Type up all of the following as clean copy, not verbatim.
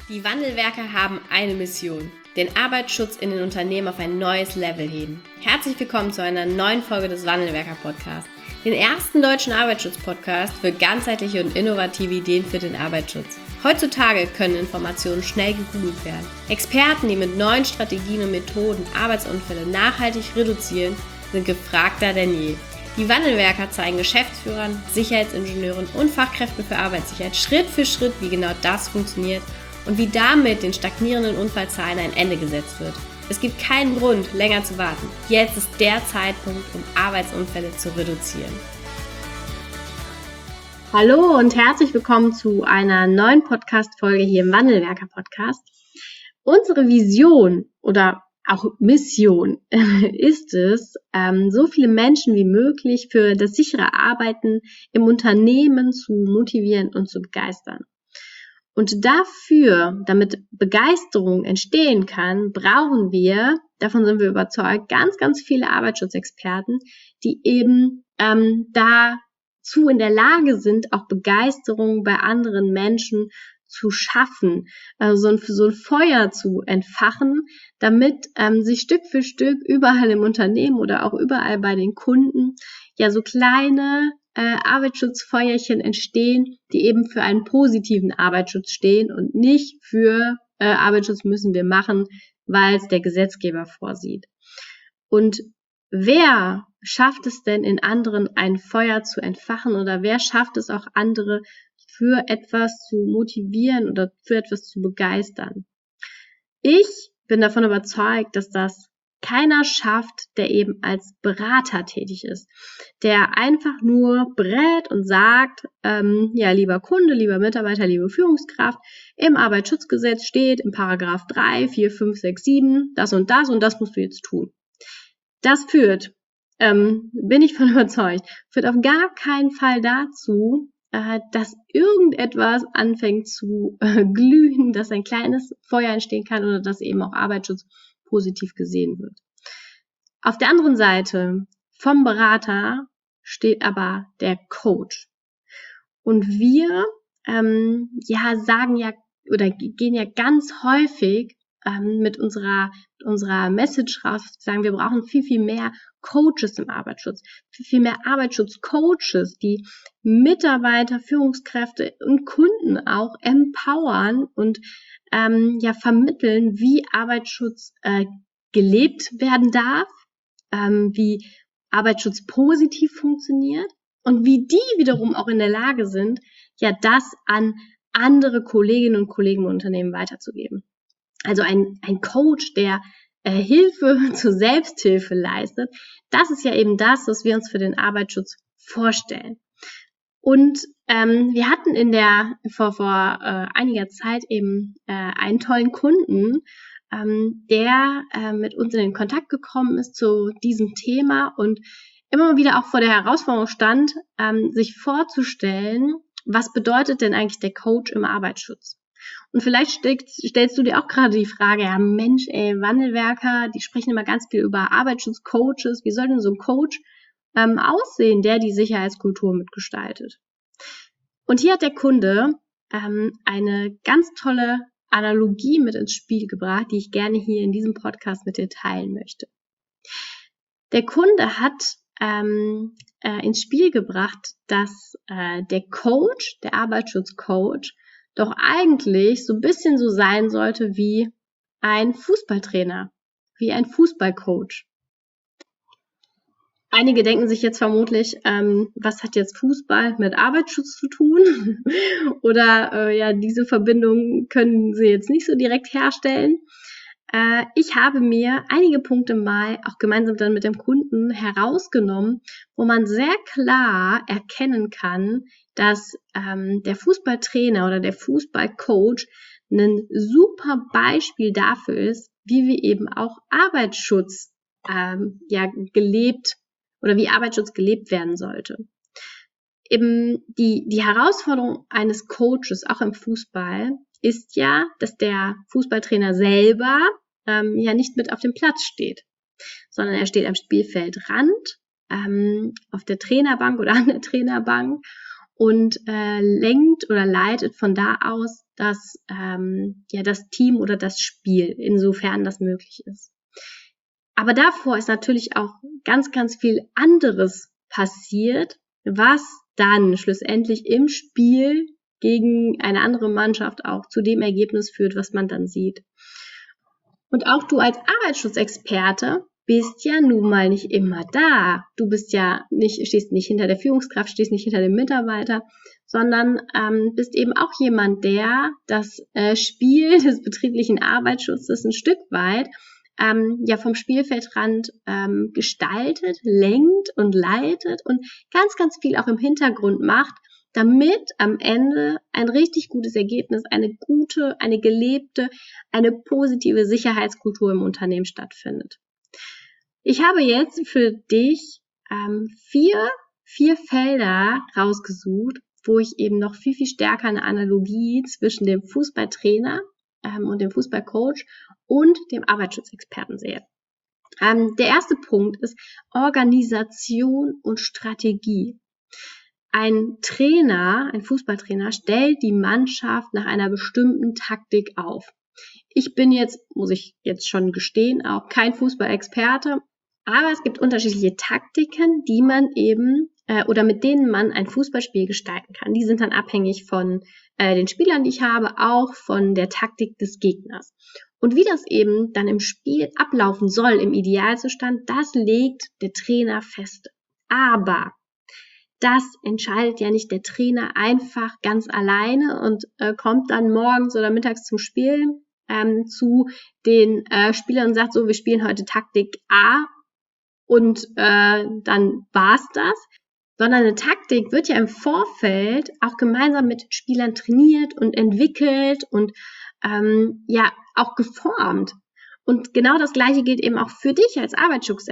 Die Wandelwerker haben eine Mission: den Arbeitsschutz in den Unternehmen auf ein neues Level heben. Herzlich willkommen zu einer neuen Folge des Wandelwerker-Podcasts, den ersten deutschen Arbeitsschutz-Podcast für ganzheitliche und innovative Ideen für den Arbeitsschutz. Heutzutage können Informationen schnell gegoogelt werden. Experten, die mit neuen Strategien und Methoden Arbeitsunfälle nachhaltig reduzieren, sind gefragter denn je. Die Wandelwerker zeigen Geschäftsführern, Sicherheitsingenieuren und Fachkräften für Arbeitssicherheit Schritt für Schritt, wie genau das funktioniert und wie damit den stagnierenden Unfallzahlen ein Ende gesetzt wird. Es gibt keinen Grund, länger zu warten. Jetzt ist der Zeitpunkt, um Arbeitsunfälle zu reduzieren. Hallo und herzlich willkommen zu einer neuen Podcast-Folge hier im Wandelwerker-Podcast. Unsere Vision oder auch Mission ist es, so viele Menschen wie möglich für das sichere Arbeiten im Unternehmen zu motivieren und zu begeistern. Und dafür, damit Begeisterung entstehen kann, brauchen wir, davon sind wir überzeugt, ganz, ganz viele Arbeitsschutzexperten, die eben dazu in der Lage sind, auch Begeisterung bei anderen Menschen zu schaffen, also so ein Feuer zu entfachen, damit sich Stück für Stück überall im Unternehmen oder auch überall bei den Kunden ja so kleine Arbeitsschutzfeuerchen entstehen, die eben für einen positiven Arbeitsschutz stehen und nicht für Arbeitsschutz müssen wir machen, weil es der Gesetzgeber vorsieht. Und wer schafft es denn in anderen ein Feuer zu entfachen oder wer schafft es auch andere für etwas zu motivieren oder für etwas zu begeistern? Ich bin davon überzeugt, dass das keiner schafft, der eben als Berater tätig ist, der einfach nur berät und sagt, ja, lieber Kunde, lieber Mitarbeiter, liebe Führungskraft, im Arbeitsschutzgesetz steht im Paragraph 3, 4, 5, 6, 7, das und das musst du jetzt tun. Das führt, bin ich von überzeugt, führt auf gar keinen Fall dazu, dass irgendetwas anfängt zu glühen, dass ein kleines Feuer entstehen kann oder dass eben auch Arbeitsschutz positiv gesehen wird. Auf der anderen Seite vom Berater steht aber der Coach. Und wir sagen ja oder gehen ja ganz häufig mit unserer Message raus, sagen, wir brauchen viel, viel mehr Coaches im Arbeitsschutz, viel mehr Arbeitsschutzcoaches, die Mitarbeiter, Führungskräfte und Kunden auch empowern und vermitteln, wie Arbeitsschutz gelebt werden darf, wie Arbeitsschutz positiv funktioniert und wie die wiederum auch in der Lage sind, ja das an andere Kolleginnen und Kollegen im Unternehmen weiterzugeben. Also ein Coach, der Hilfe zur Selbsthilfe leistet, das ist ja eben das, was wir uns für den Arbeitsschutz vorstellen. Und wir hatten vor einiger Zeit eben einen tollen Kunden, der mit uns in den Kontakt gekommen ist zu diesem Thema und immer wieder auch vor der Herausforderung stand, sich vorzustellen, was bedeutet denn eigentlich der Coach im Arbeitsschutz? Und vielleicht stellst du dir auch gerade die Frage, ja Mensch, Wandelwerker, die sprechen immer ganz viel über Arbeitsschutzcoaches. Wie soll denn so ein Coach aussehen, der die Sicherheitskultur mitgestaltet? Und hier hat der Kunde eine ganz tolle Analogie mit ins Spiel gebracht, die ich gerne hier in diesem Podcast mit dir teilen möchte. Der Kunde hat ins Spiel gebracht, dass der Coach, der Arbeitsschutzcoach, doch eigentlich so ein bisschen so sein sollte wie ein Fußballtrainer, wie ein Fußballcoach. Einige denken sich jetzt vermutlich, was hat jetzt Fußball mit Arbeitsschutz zu tun? Oder diese Verbindung können sie jetzt nicht so direkt herstellen. Ich habe mir einige Punkte mal auch gemeinsam dann mit dem Kunden herausgenommen, wo man sehr klar erkennen kann, dass der Fußballtrainer oder der Fußballcoach ein super Beispiel dafür ist, wie wir eben auch Arbeitsschutz gelebt oder wie Arbeitsschutz gelebt werden sollte. Eben die Herausforderung eines Coaches, auch im Fußball, ist ja, dass der Fußballtrainer selber nicht mit auf dem Platz steht, sondern er steht am Spielfeldrand, auf der Trainerbank oder an der Trainerbank und lenkt oder leitet von da aus das Team oder das Spiel, insofern das möglich ist. Aber davor ist natürlich auch ganz, ganz viel anderes passiert, was dann schlussendlich im Spiel gegen eine andere Mannschaft auch zu dem Ergebnis führt, was man dann sieht. Und auch du als Arbeitsschutzexperte bist ja nun mal nicht immer da. Du bist ja stehst nicht hinter der Führungskraft, stehst nicht hinter dem Mitarbeiter, sondern bist eben auch jemand, der das Spiel des betrieblichen Arbeitsschutzes ein Stück weit vom Spielfeldrand gestaltet, lenkt und leitet und ganz, ganz viel auch im Hintergrund macht, damit am Ende ein richtig gutes Ergebnis, eine gute, eine gelebte, eine positive Sicherheitskultur im Unternehmen stattfindet. Ich habe jetzt für dich vier Felder rausgesucht, wo ich eben noch viel, viel stärker eine Analogie zwischen dem Fußballtrainer und dem Fußballcoach und dem Arbeitsschutzexperten sehe. Der erste Punkt ist Organisation und Strategie. Ein Fußballtrainer stellt die Mannschaft nach einer bestimmten Taktik auf. Ich bin jetzt, muss ich jetzt schon gestehen, auch kein Fußballexperte, aber es gibt unterschiedliche Taktiken, die man eben oder mit denen man ein Fußballspiel gestalten kann. Die sind dann abhängig von den Spielern, die ich habe, auch von der Taktik des Gegners. Und wie das eben dann im Spiel ablaufen soll, im Idealzustand, das legt der Trainer fest. Aber das entscheidet ja nicht der Trainer einfach ganz alleine und kommt dann morgens oder mittags zum Spiel zu den Spielern und sagt so, wir spielen heute Taktik A und dann war's das. Sondern eine Taktik wird ja im Vorfeld auch gemeinsam mit Spielern trainiert und entwickelt und auch geformt. Und genau das Gleiche gilt eben auch für dich als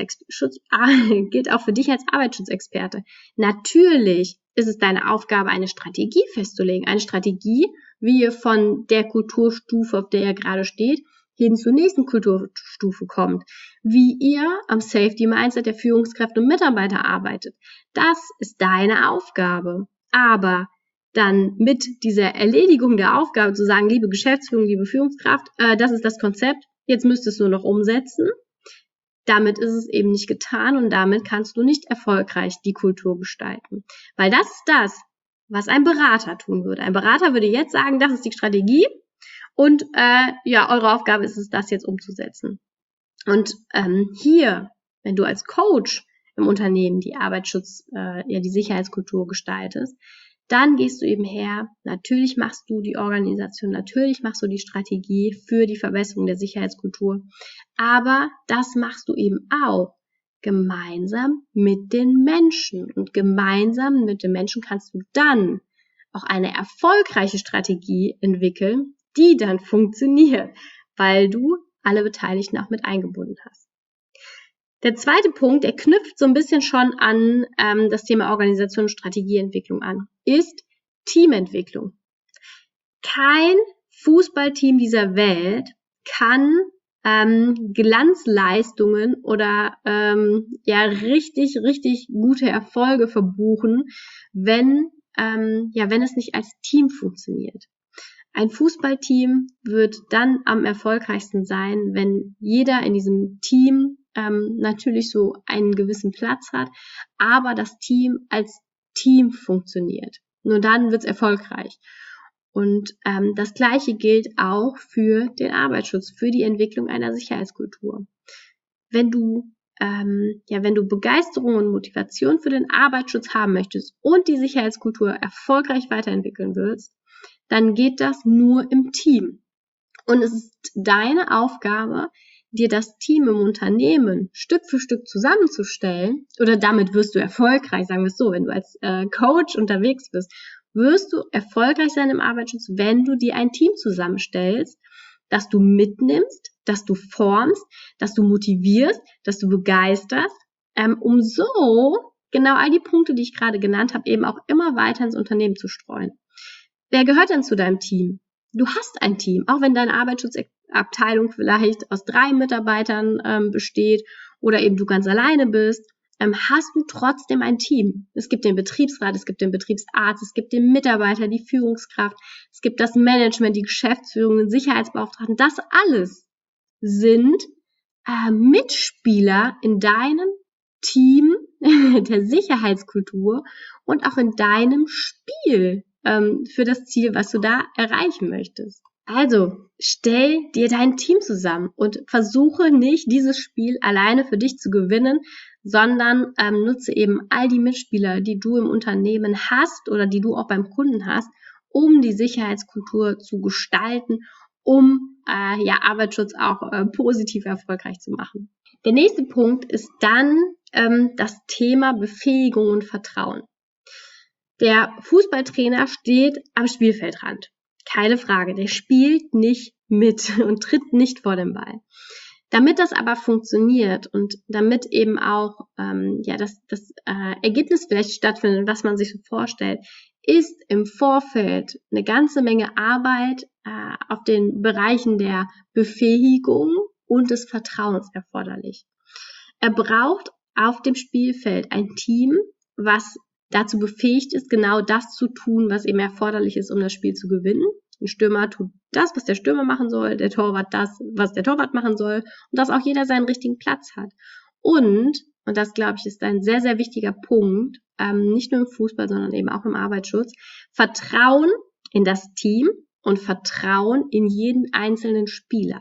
Arbeitsschutzexperte. Natürlich ist es deine Aufgabe, eine Strategie festzulegen. Eine Strategie, wie ihr von der Kulturstufe, auf der ihr gerade steht, hin zur nächsten Kulturstufe kommt. Wie ihr am Safety Mindset der Führungskräfte und Mitarbeiter arbeitet. Das ist deine Aufgabe. Aber dann mit dieser Erledigung der Aufgabe zu sagen, liebe Geschäftsführung, liebe Führungskraft, das ist das Konzept, jetzt müsstest du nur noch umsetzen. Damit ist es eben nicht getan und damit kannst du nicht erfolgreich die Kultur gestalten. Weil das ist das, was ein Berater tun würde. Ein Berater würde jetzt sagen, das ist die Strategie und eure Aufgabe ist es, das jetzt umzusetzen. Und hier, wenn du als Coach im Unternehmen die die Sicherheitskultur gestaltest, dann gehst du eben her, natürlich machst du die Organisation, natürlich machst du die Strategie für die Verbesserung der Sicherheitskultur, aber das machst du eben auch gemeinsam mit den Menschen und gemeinsam mit den Menschen kannst du dann auch eine erfolgreiche Strategie entwickeln, die dann funktioniert, weil du alle Beteiligten auch mit eingebunden hast. Der zweite Punkt, der knüpft so ein bisschen schon an das Thema Organisation und Strategieentwicklung an, ist Teamentwicklung. Kein Fußballteam dieser Welt kann Glanzleistungen oder richtig, richtig gute Erfolge verbuchen, wenn es nicht als Team funktioniert. Ein Fußballteam wird dann am erfolgreichsten sein, wenn jeder in diesem Team natürlich so einen gewissen Platz hat, aber das Team als Team funktioniert. Nur dann wird es erfolgreich. Und das Gleiche gilt auch für den Arbeitsschutz, für die Entwicklung einer Sicherheitskultur. Wenn du Begeisterung und Motivation für den Arbeitsschutz haben möchtest und die Sicherheitskultur erfolgreich weiterentwickeln willst, dann geht das nur im Team. Und es ist deine Aufgabe, dir das Team im Unternehmen Stück für Stück zusammenzustellen, oder damit wirst du erfolgreich, sagen wir es so, wenn du als Coach unterwegs bist, wirst du erfolgreich sein im Arbeitsschutz, wenn du dir ein Team zusammenstellst, das du mitnimmst, das du formst, das du motivierst, das du begeisterst, um so genau all die Punkte, die ich gerade genannt habe, eben auch immer weiter ins Unternehmen zu streuen. Wer gehört denn zu deinem Team? Du hast ein Team, auch wenn deine Arbeitsschutzabteilung vielleicht aus 3 Mitarbeitern besteht oder eben du ganz alleine bist. hast du trotzdem ein Team. Es gibt den Betriebsrat, es gibt den Betriebsarzt, es gibt den Mitarbeiter, die Führungskraft, es gibt das Management, die Geschäftsführung, den Sicherheitsbeauftragten. Das alles sind Mitspieler in deinem Team, der Sicherheitskultur und auch in deinem Spiel für das Ziel, was du da erreichen möchtest. Also stell dir dein Team zusammen und versuche nicht, dieses Spiel alleine für dich zu gewinnen, sondern nutze eben all die Mitspieler, die du im Unternehmen hast oder die du auch beim Kunden hast, um die Sicherheitskultur zu gestalten, um Arbeitsschutz auch positiv erfolgreich zu machen. Der nächste Punkt ist dann das Thema Befähigung und Vertrauen. Der Fußballtrainer steht am Spielfeldrand. Keine Frage, der spielt nicht mit und tritt nicht vor den Ball. Damit das aber funktioniert und damit eben auch das Ergebnis vielleicht stattfindet, was man sich so vorstellt, ist im Vorfeld eine ganze Menge Arbeit auf den Bereichen der Befähigung und des Vertrauens erforderlich. Er braucht auf dem Spielfeld ein Team, was dazu befähigt ist, genau das zu tun, was eben erforderlich ist, um das Spiel zu gewinnen. Ein Stürmer tut das, was der Stürmer machen soll, der Torwart das, was der Torwart machen soll, und dass auch jeder seinen richtigen Platz hat. Und das, glaube ich, ist ein sehr, sehr wichtiger Punkt, nicht nur im Fußball, sondern eben auch im Arbeitsschutz, Vertrauen in das Team und Vertrauen in jeden einzelnen Spieler.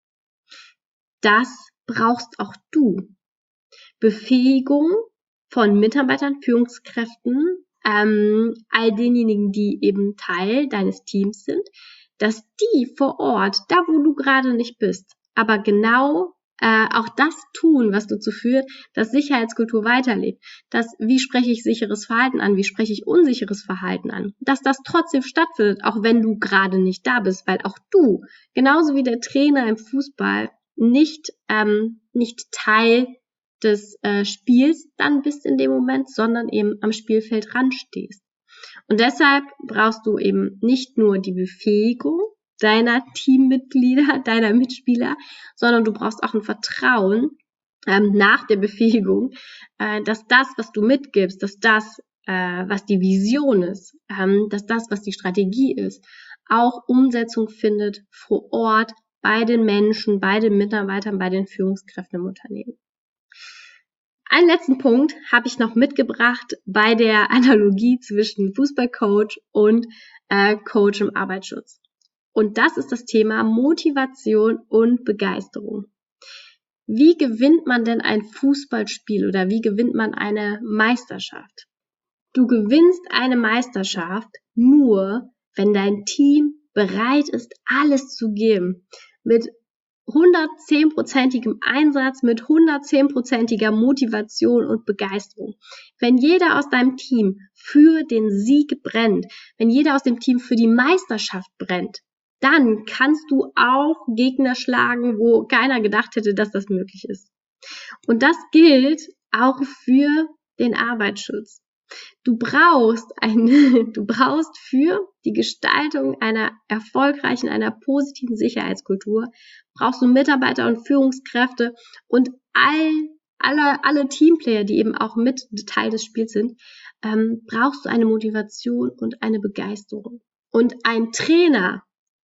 Das brauchst auch du. Befähigung von Mitarbeitern, Führungskräften, all denjenigen, die eben Teil deines Teams sind, dass die vor Ort, da wo du gerade nicht bist, aber genau auch das tun, was dazu führt, dass Sicherheitskultur weiterlebt. Wie spreche ich sicheres Verhalten an, wie spreche ich unsicheres Verhalten an, dass das trotzdem stattfindet, auch wenn du gerade nicht da bist, weil auch du, genauso wie der Trainer im Fußball, nicht Teil des Spiels dann bist in dem Moment, sondern eben am Spielfeldrand stehst. Und deshalb brauchst du eben nicht nur die Befähigung deiner Teammitglieder, deiner Mitspieler, sondern du brauchst auch ein Vertrauen nach der Befähigung, dass das, was du mitgibst, dass das, was die Vision ist, dass das, was die Strategie ist, auch Umsetzung findet vor Ort bei den Menschen, bei den Mitarbeitern, bei den Führungskräften im Unternehmen. Einen letzten Punkt habe ich noch mitgebracht bei der Analogie zwischen Fußballcoach und Coach im Arbeitsschutz. Und das ist das Thema Motivation und Begeisterung. Wie gewinnt man denn ein Fußballspiel oder wie gewinnt man eine Meisterschaft? Du gewinnst eine Meisterschaft nur, wenn dein Team bereit ist, alles zu geben. Mit 110%igem Einsatz, mit 110%iger Motivation und Begeisterung. Wenn jeder aus deinem Team für den Sieg brennt, wenn jeder aus dem Team für die Meisterschaft brennt, dann kannst du auch Gegner schlagen, wo keiner gedacht hätte, dass das möglich ist. Und das gilt auch für den Arbeitsschutz. Du brauchst für die Gestaltung einer erfolgreichen, einer positiven Sicherheitskultur, brauchst du Mitarbeiter und Führungskräfte und alle Teamplayer, die eben auch mit Teil des Spiels sind, brauchst du eine Motivation und eine Begeisterung. Und ein Trainer,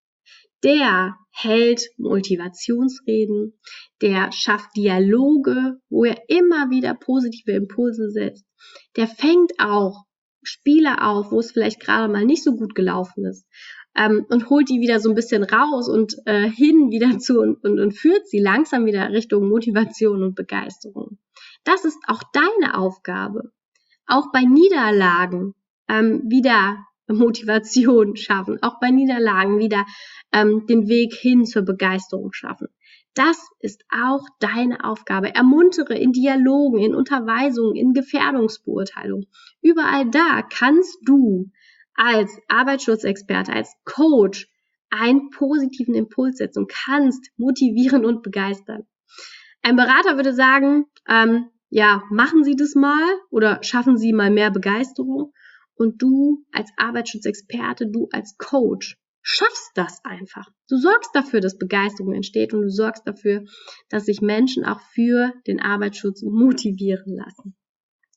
der hält Motivationsreden, der schafft Dialoge, wo er immer wieder positive Impulse setzt. Der fängt auch Spieler auf, wo es vielleicht gerade mal nicht so gut gelaufen ist, und holt die wieder so ein bisschen raus und hin wieder zu und führt sie langsam wieder Richtung Motivation und Begeisterung. Das ist auch deine Aufgabe. Auch bei Niederlagen wieder Motivation schaffen, auch bei Niederlagen wieder den Weg hin zur Begeisterung schaffen. Das ist auch deine Aufgabe. Ermuntere in Dialogen, in Unterweisungen, in Gefährdungsbeurteilung. Überall da kannst du als Arbeitsschutzexperte, als Coach einen positiven Impuls setzen und kannst motivieren und begeistern. Ein Berater würde sagen, machen Sie das mal oder schaffen Sie mal mehr Begeisterung. Und du als Arbeitsschutzexperte, du als Coach, schaffst das einfach. Du sorgst dafür, dass Begeisterung entsteht und du sorgst dafür, dass sich Menschen auch für den Arbeitsschutz motivieren lassen.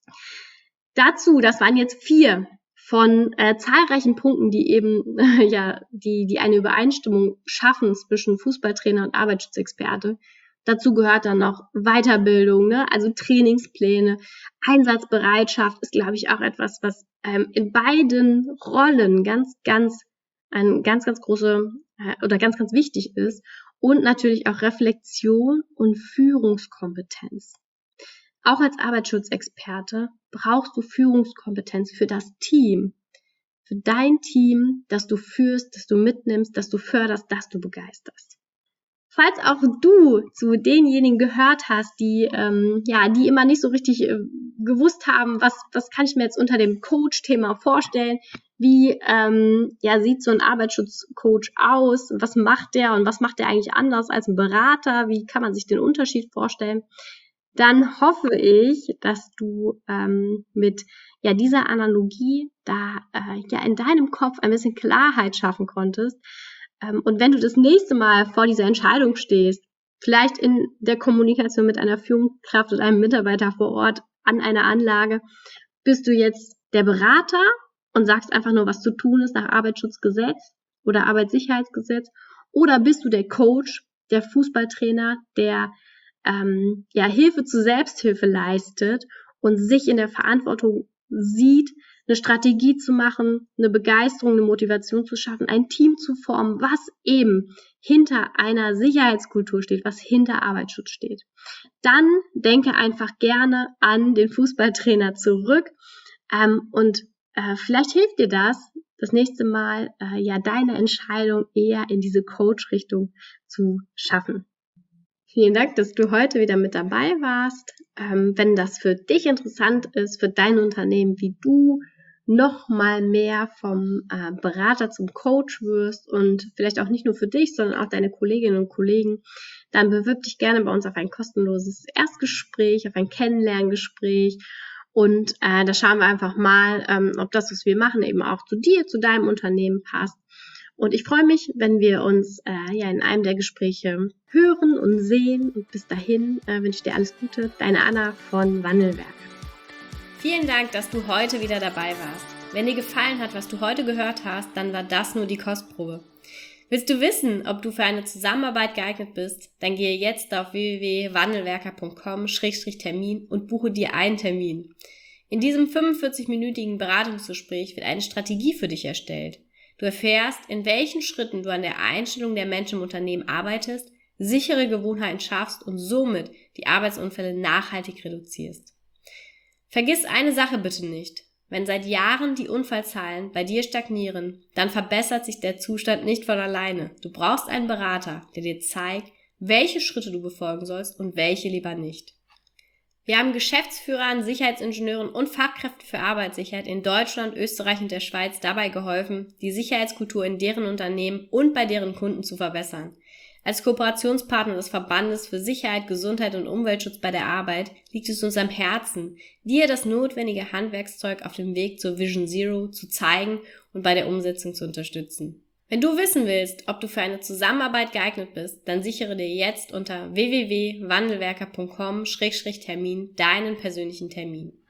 Dazu, das waren jetzt 4 von zahlreichen Punkten, die eben die eine Übereinstimmung schaffen zwischen Fußballtrainer und Arbeitsschutzexperte. Dazu gehört dann noch Weiterbildung, ne? Also Trainingspläne, Einsatzbereitschaft ist, glaube ich, auch etwas, was in beiden Rollen ganz große oder ganz wichtig ist. Und natürlich auch Reflexion und Führungskompetenz. Auch als Arbeitsschutzexperte brauchst du Führungskompetenz für das Team, für dein Team, das du führst, das du mitnimmst, das du förderst, das du begeisterst. Falls auch du zu denjenigen gehört hast, die immer nicht so richtig gewusst haben, was kann ich mir jetzt unter dem Coach-Thema vorstellen, wie sieht so ein Arbeitsschutzcoach aus, was macht der und was macht der eigentlich anders als ein Berater, wie kann man sich den Unterschied vorstellen, dann hoffe ich, dass du mit dieser Analogie da in deinem Kopf ein bisschen Klarheit schaffen konntest. Und wenn du das nächste Mal vor dieser Entscheidung stehst, vielleicht in der Kommunikation mit einer Führungskraft oder einem Mitarbeiter vor Ort an einer Anlage, bist du jetzt der Berater und sagst einfach nur, was zu tun ist nach Arbeitsschutzgesetz oder Arbeitssicherheitsgesetz, oder bist du der Coach, der Fußballtrainer, der Hilfe zur Selbsthilfe leistet und sich in der Verantwortung sieht, eine Strategie zu machen, eine Begeisterung, eine Motivation zu schaffen, ein Team zu formen, was eben hinter einer Sicherheitskultur steht, was hinter Arbeitsschutz steht. Dann denke einfach gerne an den Fußballtrainer zurück und vielleicht hilft dir das nächste Mal deine Entscheidung eher in diese Coach-Richtung zu schaffen. Vielen Dank, dass du heute wieder mit dabei warst. Wenn das für dich interessant ist, für dein Unternehmen, wie du noch mal mehr vom Berater zum Coach wirst und vielleicht auch nicht nur für dich, sondern auch deine Kolleginnen und Kollegen, dann bewirb dich gerne bei uns auf ein kostenloses Erstgespräch, auf ein Kennenlerngespräch. Und da schauen wir einfach mal, ob das, was wir machen, eben auch zu dir, zu deinem Unternehmen passt. Und ich freue mich, wenn wir uns in einem der Gespräche hören und sehen. Und bis dahin wünsche ich dir alles Gute. Deine Anna von Wandelwerk. Vielen Dank, dass du heute wieder dabei warst. Wenn dir gefallen hat, was du heute gehört hast, dann war das nur die Kostprobe. Willst du wissen, ob du für eine Zusammenarbeit geeignet bist? Dann gehe jetzt auf www.wandelwerker.com/Termin und buche dir einen Termin. In diesem 45-minütigen Beratungsgespräch wird eine Strategie für dich erstellt. Du erfährst, in welchen Schritten du an der Einstellung der Menschen im Unternehmen arbeitest, sichere Gewohnheiten schaffst und somit die Arbeitsunfälle nachhaltig reduzierst. Vergiss eine Sache bitte nicht. Wenn seit Jahren die Unfallzahlen bei dir stagnieren, dann verbessert sich der Zustand nicht von alleine. Du brauchst einen Berater, der dir zeigt, welche Schritte du befolgen sollst und welche lieber nicht. Wir haben Geschäftsführern, Sicherheitsingenieuren und Fachkräften für Arbeitssicherheit in Deutschland, Österreich und der Schweiz dabei geholfen, die Sicherheitskultur in deren Unternehmen und bei deren Kunden zu verbessern. Als Kooperationspartner des Verbandes für Sicherheit, Gesundheit und Umweltschutz bei der Arbeit liegt es uns am Herzen, dir das notwendige Handwerkszeug auf dem Weg zur Vision Zero zu zeigen und bei der Umsetzung zu unterstützen. Wenn du wissen willst, ob du für eine Zusammenarbeit geeignet bist, dann sichere dir jetzt unter www.wandelwerker.com/Termin deinen persönlichen Termin.